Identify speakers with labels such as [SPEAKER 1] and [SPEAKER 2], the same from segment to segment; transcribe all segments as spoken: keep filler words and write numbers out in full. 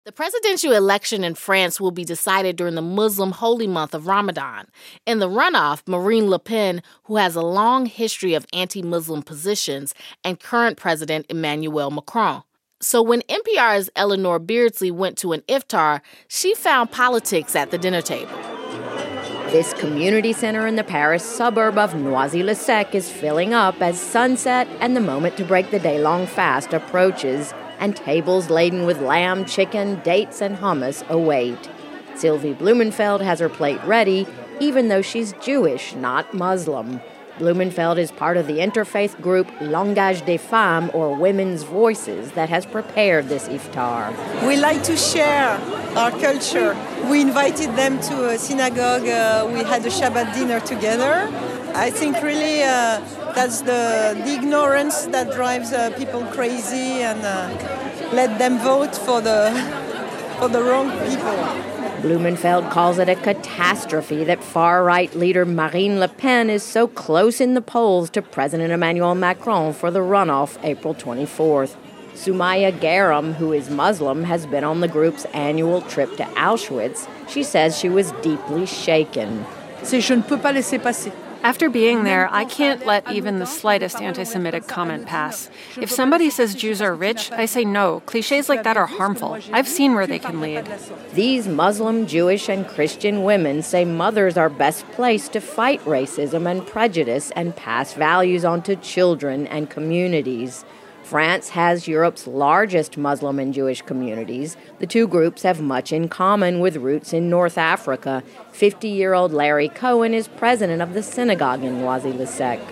[SPEAKER 1] The presidential election in France will be decided during the Muslim holy month of Ramadan. In the runoff, Marine Le Pen, who has a long history of anti-Muslim positions, and current President Emmanuel Macron. So when N P R's Eleanor Beardsley went to an iftar, she found politics at the dinner table.
[SPEAKER 2] This community center in the Paris suburb of Noisy-le-Sec is filling up as sunset and the moment to break the day-long fast approaches, and tables laden with lamb, chicken, dates, and hummus await. Sylvie Blumenfeld has her plate ready, even though she's Jewish, not Muslim. Blumenfeld is part of the interfaith group Langage des Femmes, or Women's Voices, that has prepared this iftar.
[SPEAKER 3] We like to share our culture. We invited them to a synagogue. Uh, we had a Shabbat dinner together. I think really uh, that's the, the ignorance that drives uh, people crazy and uh, let them vote for the, for the wrong people.
[SPEAKER 2] Blumenfeld calls it a catastrophe that far-right leader Marine Le Pen is so close in the polls to President Emmanuel Macron for the runoff April twenty-fourth. Soumaya Garam, who is Muslim, has been on the group's annual trip to Auschwitz. She says she was deeply shaken.
[SPEAKER 4] Je ne peux pas laisser passer.
[SPEAKER 5] After being there, I can't let even the slightest anti-Semitic comment pass. If somebody says Jews are rich, I say no. Clichés like that are harmful. I've seen where they can lead.
[SPEAKER 2] These Muslim, Jewish, and Christian women say mothers are best placed to fight racism and prejudice and pass values on to children and communities. France has Europe's largest Muslim and Jewish communities. The two groups have much in common with roots in North Africa. fifty-year-old Larry Cohen is president of the synagogue in Noisy-le-Sec.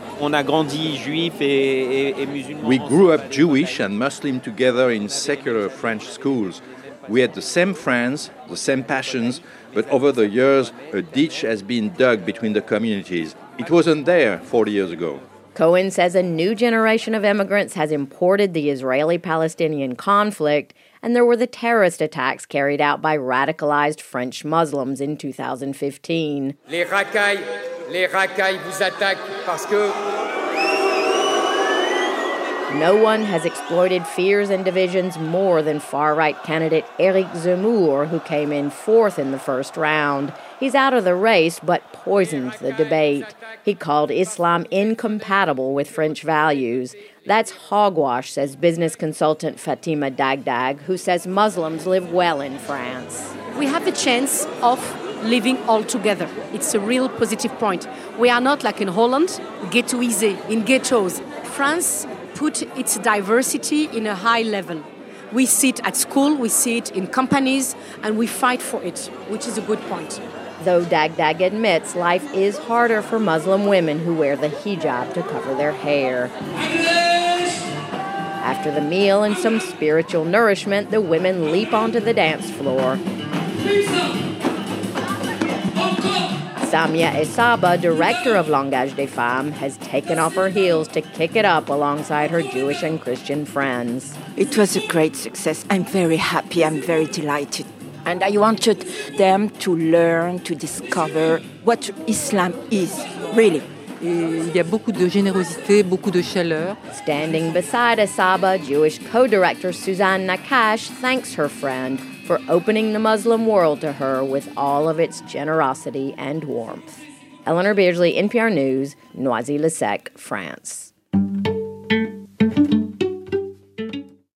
[SPEAKER 6] We grew up Jewish and Muslim together in secular French schools. We had the same friends, the same passions, but over the years, a ditch has been dug between the communities. It wasn't there forty years ago.
[SPEAKER 2] Cohen says a new generation of immigrants has imported the Israeli-Palestinian conflict, and there were the terrorist attacks carried out by radicalized French Muslims in two thousand fifteen.
[SPEAKER 7] Les racailles, les racailles vous attaquent parce que...
[SPEAKER 2] No one has exploited fears and divisions more than far-right candidate Éric Zemmour, who came in fourth in the first round. He's out of the race, but poisoned the debate. He called Islam incompatible with French values. That's hogwash, says business consultant Fatima Dagdag, who says Muslims live well in France.
[SPEAKER 8] We have the chance of living all together. It's a real positive point. We are not like in Holland, ghettoisé, in ghettos. France put its diversity in a high level. We see it at school, we see it in companies, and we fight for it, which is a good point.
[SPEAKER 2] Though Dagdag admits life is harder for Muslim women who wear the hijab to cover their hair. After the meal and some spiritual nourishment, the women leap onto the dance floor. Samia Esaba, director of Langage des Femmes, has taken off her heels to kick it up alongside her Jewish and Christian friends.
[SPEAKER 9] It was a great success. I'm very happy. I'm very delighted. And I wanted them to learn, to discover what Islam is, really.
[SPEAKER 4] Il y a beaucoup de générosité, beaucoup de chaleur.
[SPEAKER 2] Standing beside Esaba, Jewish co-director Suzanne Nakash thanks her friend for opening the Muslim world to her with all of its generosity and warmth. Eleanor Beardsley, N P R News, Noisy-le-Sec, France.